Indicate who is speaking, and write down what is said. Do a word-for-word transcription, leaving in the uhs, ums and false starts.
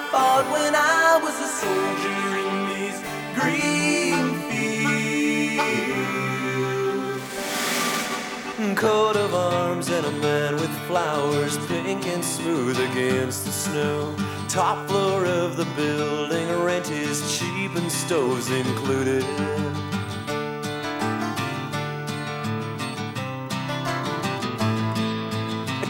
Speaker 1: fought when I was a soldier in these green fields. Coat of arms and a man with flowers, pink and smooth against the snow. Top floor of the building, rent is cheap and stoves included.